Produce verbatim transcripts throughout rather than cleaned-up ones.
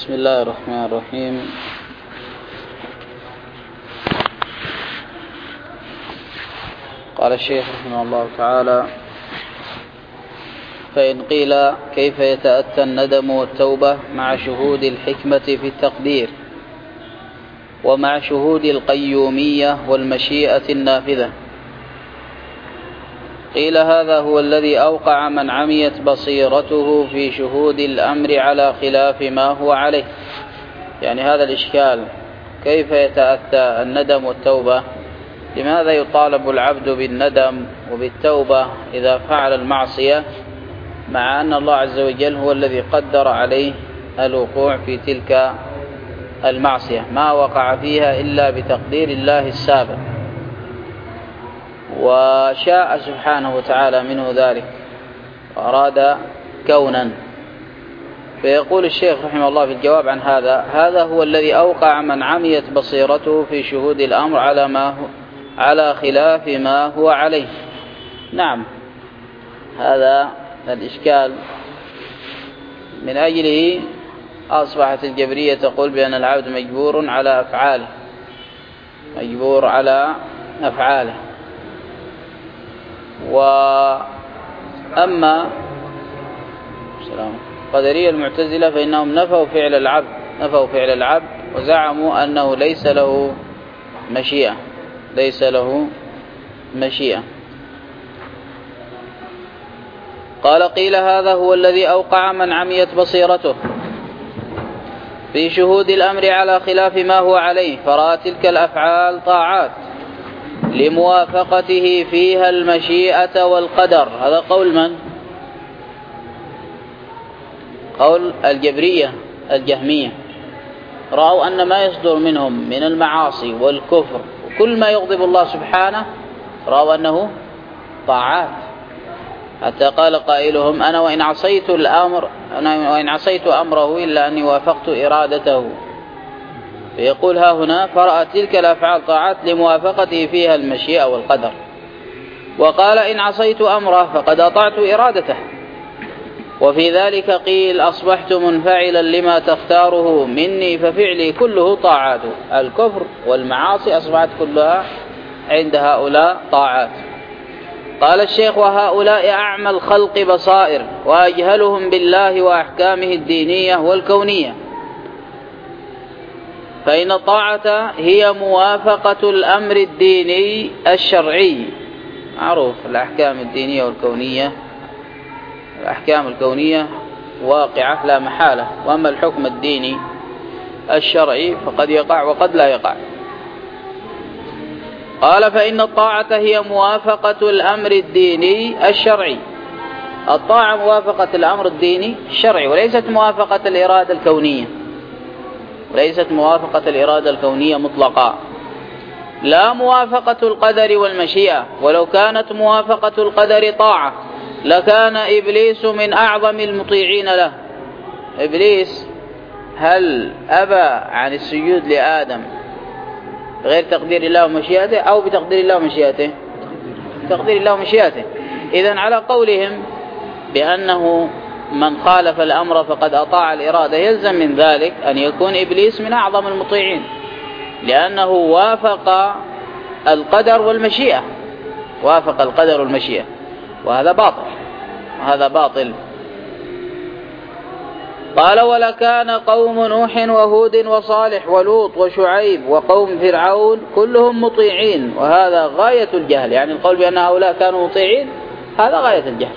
بسم الله الرحمن الرحيم. قال الشيخ رحمه الله تعالى: فإن قيل كيف يتأتى الندم والتوبة مع شهود الحكمة في التقدير ومع شهود القيومية والمشيئة النافذة؟ قيل هذا هو الذي أوقع من عميت بصيرته في شهود الأمر على خلاف ما هو عليه. يعني هذا الإشكال، كيف يتأتى الندم والتوبة؟ لماذا يطالب العبد بالندم وبالتوبة إذا فعل المعصية، مع أن الله عز وجل هو الذي قدر عليه الوقوع في تلك المعصية، ما وقع فيها إلا بتقدير الله السابق، وشاء سبحانه وتعالى منه ذلك وأراد كونا. فيقول الشيخ رحمه الله في الجواب عن هذا: هذا هو الذي أوقع من عميت بصيرته في شهود الأمر على ما هو على خلاف ما هو عليه. نعم، هذا الإشكال من أجله أصبحت الجبرية تقول بأن العبد مجبور على أفعاله، مجبور على أفعاله. وأما قدرية المعتزلة فإنهم نفوا فعل العبد نفوا فعل العبد وزعموا أنه ليس له مشيئة ليس له مشيئة قال: قيل هذا هو الذي أوقع من عميت بصيرته في شهود الأمر على خلاف ما هو عليه، فرأى تلك الأفعال طاعات لموافقته فيها المشيئة والقدر. هذا قول من؟ قول الجبرية الجهمية. رأوا أن ما يصدر منهم من المعاصي والكفر وكل ما يغضب الله سبحانه رأوا أنه طاعات، حتى قال قائلهم: أنا وإن عصيت الأمر أنا وإن عصيت أمره إلا أني وافقت إرادته. فيقول ها هنا: فرأى تلك الأفعال طاعات لموافقته فيها المشيئة والقدر. وقال: إن عصيت أمره فقد أطعت إرادته. وفي ذلك قيل: أصبحت منفعلا لما تختاره مني ففعلي كله طاعات. الكفر والمعاصي أصبحت كلها عند هؤلاء طاعات. قال الشيخ: وهؤلاء أعمى الخلق بصائر وأجهلهم بالله وأحكامه الدينية والكونية، فإن الطاعة هي موافقة الأمر الديني الشرعي. معروف الأحكام الدينية والكونية، الأحكام الكونية واقعة لا محالة، وأما الحكم الديني الشرعي فقد يقع وقد لا يقع. قال: فإن الطاعة هي موافقة الأمر الديني الشرعي. الطاعة موافقة الأمر الديني الشرعي، وليست موافقة الإرادة الكونية وليست موافقة الإرادة الكونية مطلقا، لا موافقة القدر والمشيئة. ولو كانت موافقة القدر طاعة لكان إبليس من أعظم المطيعين له. إبليس هل أبى عن السجود لآدم غير تقدير الله ومشيئته أو بتقدير الله ومشيئته؟ تقدير الله ومشيئته. إذن على قولهم بأنه من خالف الأمر فقد أطاع الإرادة، يلزم من ذلك أن يكون إبليس من أعظم المطيعين، لأنه وافق القدر والمشيئة وافق القدر والمشيئة وهذا باطل وهذا باطل. قال: ولكان قوم نوح وهود وصالح ولوط وشعيب وقوم فرعون كلهم مطيعين، وهذا غاية الجهل. يعني القول بأن هؤلاء كانوا مطيعين هذا غاية الجهل.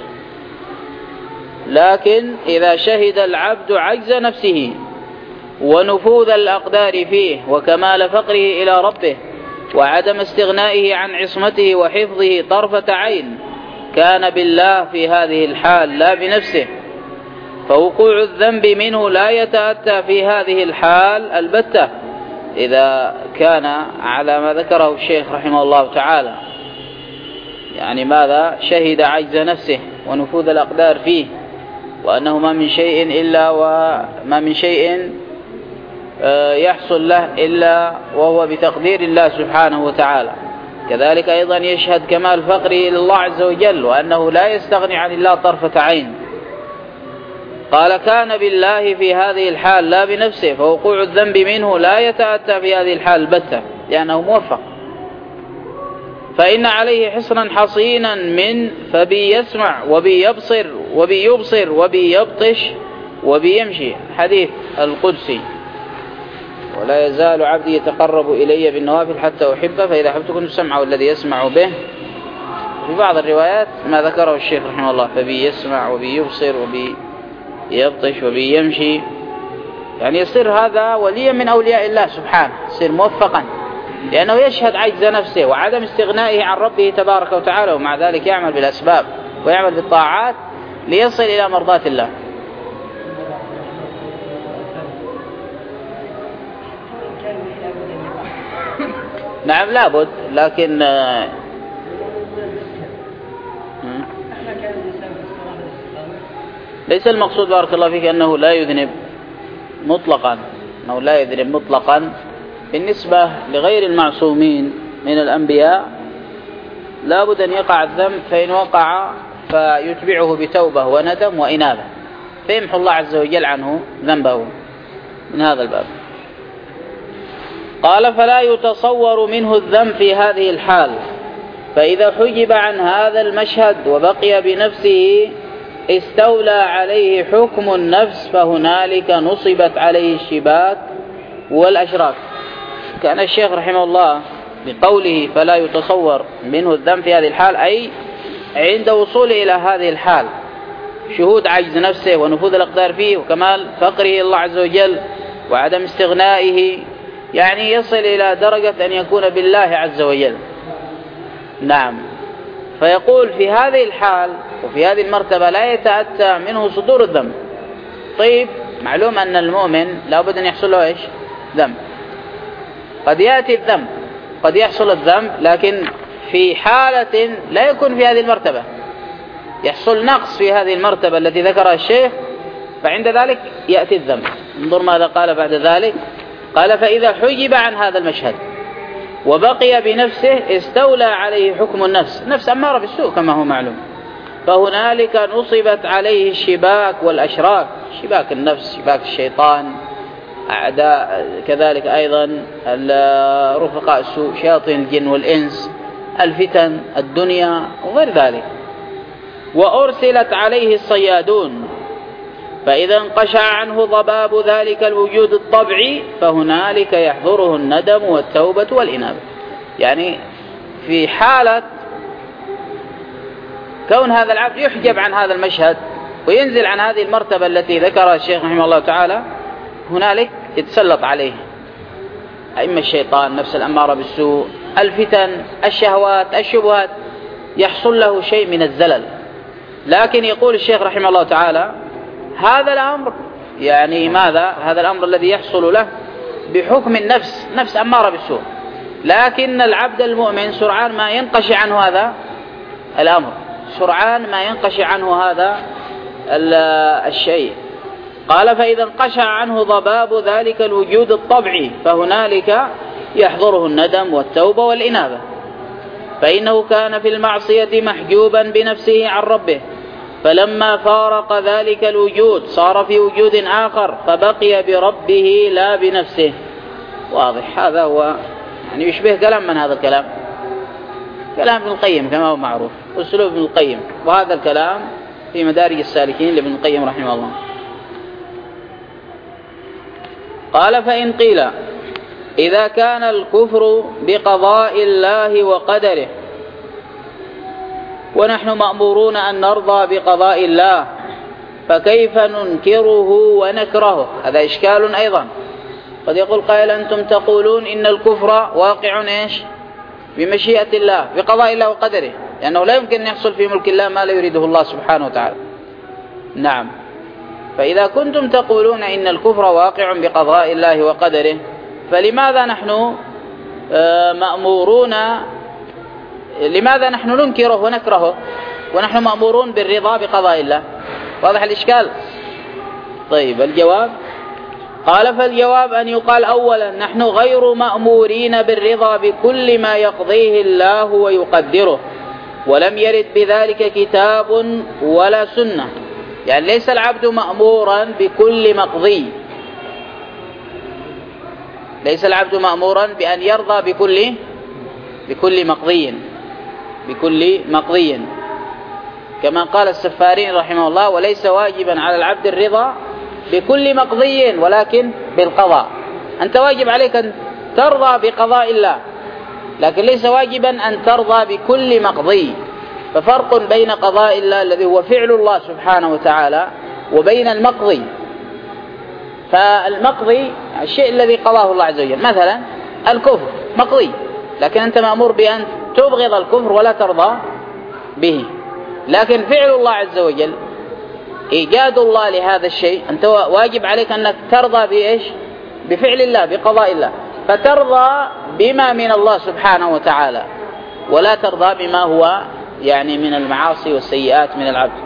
لكن إذا شهد العبد عجز نفسه ونفوذ الأقدار فيه وكمال فقره إلى ربه وعدم استغنائه عن عصمته وحفظه طرفة عين، كان بالله في هذه الحال لا بنفسه، فوقوع الذنب منه لا يتأتى في هذه الحال البتة، إذا كان على ما ذكره الشيخ رحمه الله تعالى. يعني ماذا؟ شهد عجز نفسه ونفوذ الأقدار فيه، وأنه ما من شيء إلا وما من شيء يحصل له إلا وهو بتقدير الله سبحانه وتعالى. كذلك أيضا يشهد كمال فقره إلى الله عز وجل، وأنه لا يستغني عن الله طرفة عين. قال كان بالله في هذه الحال لا بنفسه، فوقوع الذنب منه لا يتأتى في هذه الحال البتة لأنه موفق. فإن عليه حصنا حصينا من فبي يسمع وبي يبصر وبي يبصر وبي يبطش وبي يمشي، حديث القدسي: ولا يزال عبدي يتقرب إلي بالنوافل حتى أحبه، فإذا أحببت كنت سمعه الذي يسمع به. في بعض الروايات ما ذكره الشيخ رحمه الله: فبي يسمع وبي يبصر وبي يبطش وبي يمشي، يعني يصير هذا وليا من أولياء الله سبحانه، يصير موفقا، لأنه يشهد عجز نفسه وعدم استغنائه عن ربه تبارك وتعالى، ومع ذلك يعمل بالأسباب ويعمل بالطاعات ليصل إلى مرضاة الله. نعم لابد، لكن ليس المقصود بارك الله فيك أنه لا يذنب مطلقا، أنه لا يذنب مطلقا. بالنسبة لغير المعصومين من الأنبياء لابد أن يقع الذنب، فإن وقع فيتبعه بتوبة وندم وإنابة، فيمحو الله عز وجل عنه ذنبه من هذا الباب. قال: فلا يتصور منه الذنب في هذه الحال، فإذا حجب عن هذا المشهد وبقي بنفسه استولى عليه حكم النفس، فهنالك نصبت عليه الشباك والأشراك. كان الشيخ رحمه الله بقوله فلا يتصور منه الذنب في هذه الحال، أي عند وصوله إلى هذه الحال، شهود عجز نفسه ونفوذ الأقدار فيه وكمال فقره الله عز وجل وعدم استغنائه، يعني يصل إلى درجة أن يكون بالله عز وجل. نعم، فيقول في هذه الحال وفي هذه المرتبة لا يتأتى منه صدور الذنب. طيب، معلوم أن المؤمن لا بد أن يحصل له إيش؟ ذنب. قد يأتي الذنب، قد يحصل الذنب، لكن في حالة لا يكون في هذه المرتبة، يحصل نقص في هذه المرتبة التي ذكرها الشيخ، فعند ذلك يأتي الذنب. انظر ماذا قال بعد ذلك: قال: فإذا حجب عن هذا المشهد وبقي بنفسه استولى عليه حكم النفس، نفس أمارة بالسوء كما هو معلوم، فهنالك نصبت عليه الشباك والأشراك، شباك النفس، شباك الشيطان، أعداء كذلك أيضا رفقاء السوء، شياطين الجن والإنس، الفتن الدنيا وغير ذلك. وأرسلت عليه الصيادون، فإذا انقشع عنه ضباب ذلك الوجود الطبعي فهنالك يحضره الندم والتوبة والإنابة. يعني في حالة كون هذا العبد يحجب عن هذا المشهد وينزل عن هذه المرتبة التي ذكرها الشيخ رحمه الله تعالى، هنالك يتسلط عليه أئمة الشيطان، نفس الأمارة بالسوء، الفتن، الشهوات، الشبهات، يحصل له شيء من الزلل. لكن يقول الشيخ رحمه الله تعالى: هذا الأمر يعني ماذا؟ هذا الأمر الذي يحصل له بحكم النفس، نفس أمارة بالسوء، لكن العبد المؤمن سرعان ما ينقشع عنه هذا الأمر، سرعان ما ينقشع عنه هذا الشيء. قال: فإذا انقشع عنه ضباب ذلك الوجود الطبعي فهنالك يحضره الندم والتوبة والإنابة، فإنه كان في المعصية محجوبا بنفسه عن ربه، فلما فارق ذلك الوجود صار في وجود آخر فبقي بربه لا بنفسه. واضح؟ هذا هو يعني يشبه كلام من هذا الكلام؟ كلام ابن القيم كما هو معروف، أسلوب ابن القيم، وهذا الكلام في مدارج السالكين لابن القيم رحمه الله. قال: فإن قيل إذا كان الكفر بقضاء الله وقدره ونحن مأمورون أن نرضى بقضاء الله، فكيف ننكره ونكرهه؟ هذا إشكال أيضا. قد يقول قائل: أنتم تقولون إن الكفر واقع إيش؟ بمشيئة الله، بقضاء الله وقدره، لأنه لا يمكن أن يحصل في ملك الله ما لا يريده الله سبحانه وتعالى. نعم، فإذا كنتم تقولون إن الكفر واقع بقضاء الله وقدره، فلماذا نحن مأمورون، لماذا نحن ننكره ونكرهه ونحن مأمورون بالرضا بقضاء الله؟ واضح الإشكال؟ طيب، الجواب: قال: فالجواب أن يقال أولا نحن غير مأمورين بالرضا بكل ما يقضيه الله ويقدره، ولم يرد بذلك كتاب ولا سنة، يعني ليس العبد مأمورا بكل مقضي، ليس العبد مأمورا بأن يرضى بكل بكل مقضي بكل مقضي كما قال السفارين رحمه الله: وليس واجبا على العبد الرضا بكل مقضي ولكن بالقضاء. أنت واجب عليك أن ترضى بقضاء الله، لكن ليس واجبا أن ترضى بكل مقضي. ففرق بين قضاء الله الذي هو فعل الله سبحانه وتعالى وبين المقضي. فالمقضي الشيء الذي قضاه الله عز وجل، مثلا الكفر مقضي، لكن أنت مأمور بأن تبغض الكفر ولا ترضى به. لكن فعل الله عز وجل، إيجاد الله لهذا الشيء، أنت واجب عليك أنك ترضى بإيش؟ بفعل الله، بقضاء الله، فترضى بما من الله سبحانه وتعالى ولا ترضى بما هو يعني من المعاصي والسيئات من العبد.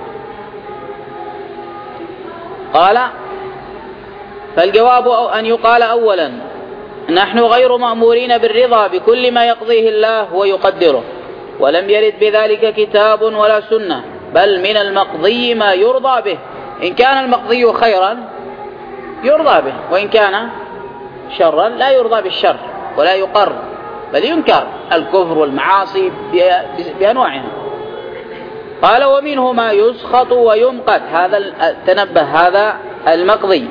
قال: فالجواب أن يقال أولا: نحن غير مأمورين بالرضا بكل ما يقضيه الله ويقدره، ولم يرد بذلك كتاب ولا سنة، بل من المقضي ما يرضى به. إن كان المقضي خيرا يرضى به، وإن كان شرا لا يرضى بالشر ولا يقر، بل ينكر الكفر والمعاصي بأنواعها. قال: ومنه ما يسخط ويمقت. هذا تنبه، هذا المقضي،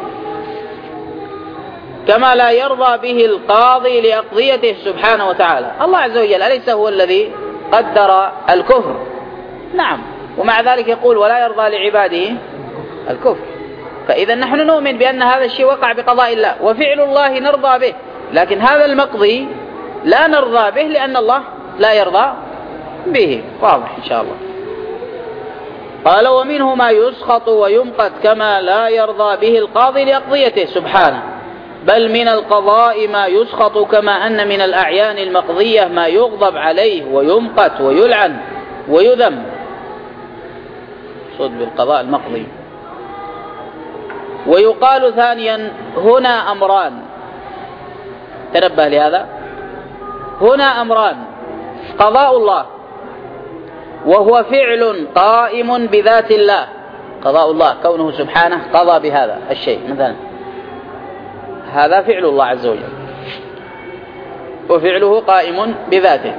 كما لا يرضى به القاضي لأقضيته سبحانه وتعالى. الله عز وجل أليس هو الذي قدر الكفر؟ نعم، ومع ذلك يقول: ولا يرضى لعباده الكفر. فإذا نحن نؤمن بأن هذا الشيء وقع بقضاء الله، وفعل الله نرضى به، لكن هذا المقضي لا نرضى به لأن الله لا يرضى به. واضح إن شاء الله. قال: ومنه ما يسخط ويمقت، كما لا يرضى به القاضي لأقضيته سبحانه، بل من القضاء ما يسخط، كما أن من الأعيان المقضية ما يغضب عليه ويمقت ويلعن ويذم. صد بالقضاء المقضي. ويقال ثانيا: هنا أمران. تنبه لهذا، هنا أمران: قضاء الله وهو فعل قائم بذات الله. قضاء الله كونه سبحانه قضى بهذا الشيء، مثلا هذا فعل الله عز وجل وفعله قائم بذاته.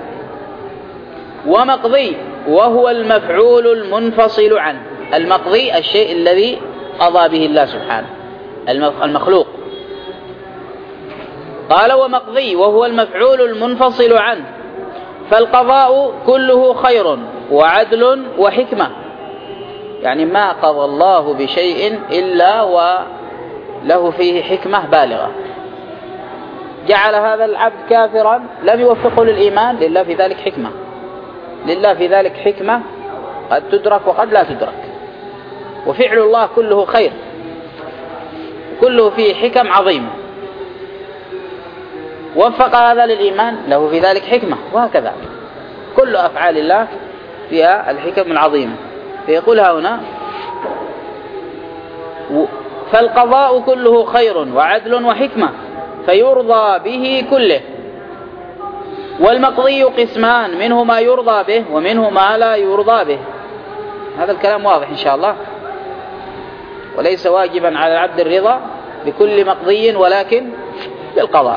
ومقضي وهو المفعول المنفصل عنه. المقضي الشيء الذي قضى به الله سبحانه، المخلوق. قال: ومقضي وهو المفعول المنفصل عنه. فالقضاء كله خير وعدل وحكمة، يعني ما قضى الله بشيء إلا وله فيه حكمة بالغة. جعل هذا العبد كافرا لم يوفقه للإيمان، لله في ذلك حكمة، لله في ذلك حكمة قد تدرك وقد لا تدرك. وفعل الله كله خير، كله فيه حكم عظيمة. وفق هذا للإيمان له في ذلك حكمة، وهكذا كل أفعال الله فيها الحكم العظيمة. فيقولها هنا: فالقضاء كله خير وعدل وحكمة، فيرضى به كله. والمقضي قسمان: منه ما يرضى به ومنه ما لا يرضى به. هذا الكلام واضح إن شاء الله. وليس واجبا على العبد الرضا بكل مقضي ولكن بالقضاء.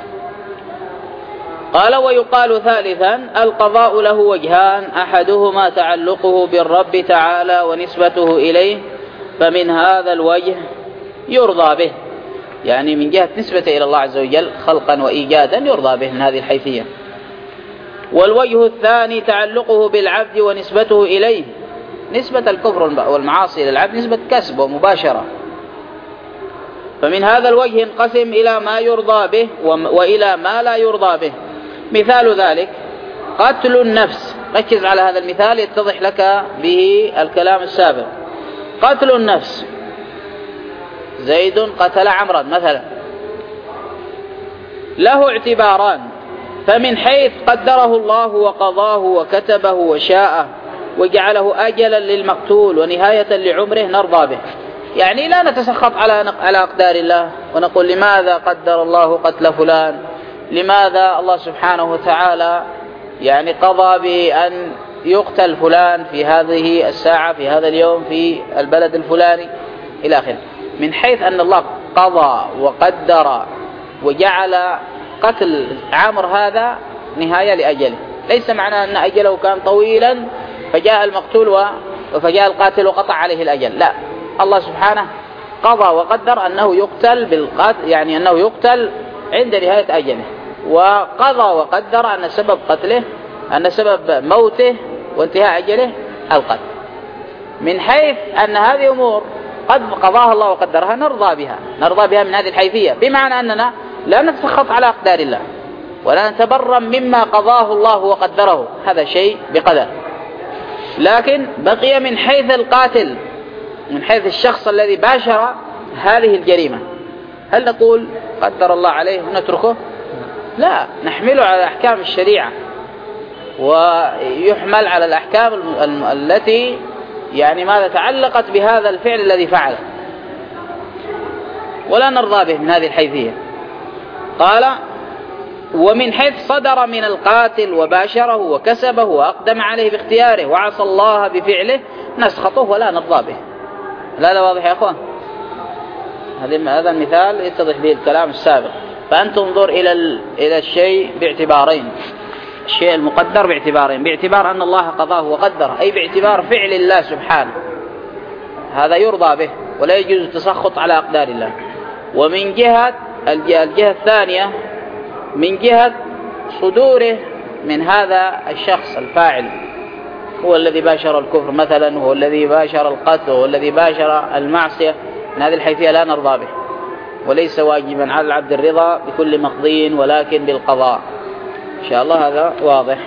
قال: ويقال ثالثا: القضاء له وجهان، أحدهما تعلقه بالرب تعالى ونسبته إليه، فمن هذا الوجه يرضى به، يعني من جهة نسبته إلى الله عز وجل خلقا وإيجادا يرضى به من هذه الحيثية. والوجه الثاني تعلقه بالعبد ونسبته إليه، نسبة الكفر والمعاصي إلى العبد نسبة كسب ومباشرة. فمن هذا الوجه انقسم إلى ما يرضى به وإلى ما لا يرضى به. مثال ذلك قتل النفس. ركز على هذا المثال يتضح لك به الكلام السابق. قتل النفس: زيد قتل عمرا مثلا، له اعتباران. فمن حيث قدره الله وقضاه وكتبه وشاءه وجعله أجلا للمقتول ونهاية لعمره نرضى به، يعني لا نتسخط على على أقدار الله ونقول لماذا قدر الله قتل فلان، لماذا الله سبحانه وتعالى يعني قضى بأن يقتل فلان في هذه الساعة في هذا اليوم في البلد الفلاني إلى آخره. من حيث أن الله قضى وقدر وجعل قتل عامر هذا نهاية لأجله، ليس معنى أن أجله كان طويلا فجاء المقتول فجاء القاتل وقطع عليه الأجل، لا، الله سبحانه قضى وقدر أنه يقتل بالقتل، يعني أنه يقتل عند نهاية أجله، وقضى وقدر أن سبب قتله أن سبب موته وانتهاء أجله القتل. من حيث أن هذه أمور قد قضاها الله وقدرها نرضى بها، نرضى بها من هذه الحيثية، بمعنى أننا لا نتسخط على أقدار الله ولا نتبرم مما قضاه الله وقدره، هذا شيء بقدر. لكن بقي من حيث القاتل، من حيث الشخص الذي باشر هذه الجريمة، هل نقول قدر الله عليه ونتركه؟ لا، نحمله على أحكام الشريعة ويحمل على الأحكام التي يعني ماذا تعلقت بهذا الفعل الذي فعله، ولا نرضى به من هذه الحيثية. قال ومن حيث صدر من القاتل وباشره وكسبه وأقدم عليه باختياره وعصى الله بفعله نسخطه ولا نرضى به. لا لا واضح يا أخوان؟ هذا المثال يتضح به الكلام السابق. فأنت تنظر إلى إلى الشيء باعتبارين، الشيء المقدر باعتبارين، باعتبار أن الله قضاه وقدره، أي باعتبار فعل الله سبحانه، هذا يرضى به ولا يجوز التسخط على أقدار الله. ومن جهة الجهة الثانية من جهة صدوره من هذا الشخص الفاعل، هو الذي باشر الكفر مثلا، هو الذي باشر القتل، هو الذي باشر المعصية، من هذه الحيثية لا نرضى به، وليس واجبا على العبد الرضا بكل مقضي ولكن بالقضاء. إن شاء الله هذا واضح.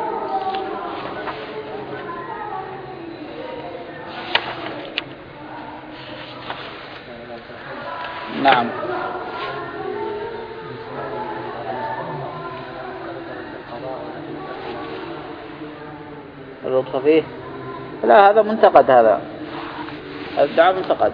نعم. اللطف فيه؟ لا، هذا منتقد، هذا الدعاء منتقد.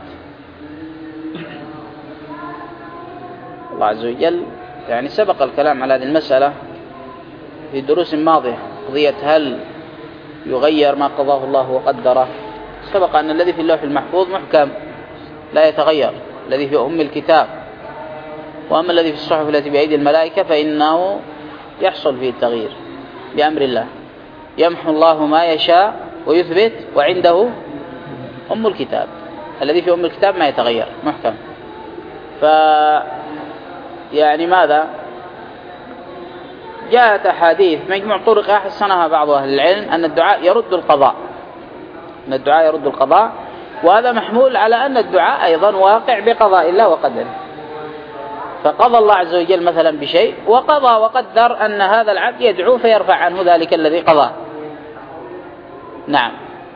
الله عز وجل يعني سبق الكلام على هذه المسألة في دروس ماضية، قضية هل يغير ما قضاه الله وقدره. سبق أن الذي في اللوح المحفوظ محكم لا يتغير، الذي في أم الكتاب، وأما الذي في الصحف التي بأيدي الملائكة فإنه يحصل فيه التغيير بأمر الله، يمحو الله ما يشاء ويثبت وعنده أم الكتاب. الذي في أم الكتاب ما يتغير محكم. ف يعني ماذا جاءت أحاديث مجموع طرق أحسنها بعض أهل العلم أن الدعاء يرد القضاء، أن الدعاء يرد القضاء، وهذا محمول على أن الدعاء أيضا واقع بقضاء الله وقدره. فقضى الله عز وجل مثلا بشيء وقضى وقدر أن هذا العبد يدعو فيرفع عنه ذلك الذي قضاه. نعم.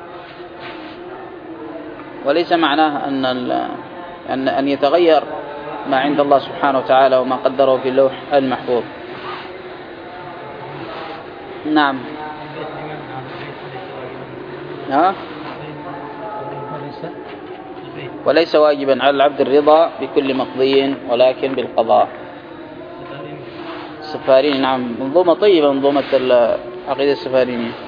وليس معناه أن أن أن يتغير ما عند الله سبحانه وتعالى وما قدره في اللوح المحفوظ. نعم. ها؟ وليس واجبا على العبد الرضا بكل مقضي ولكن بالقضاء. السفاريني، نعم، منظومة طيبة، منظومة العقيدة السفارينية.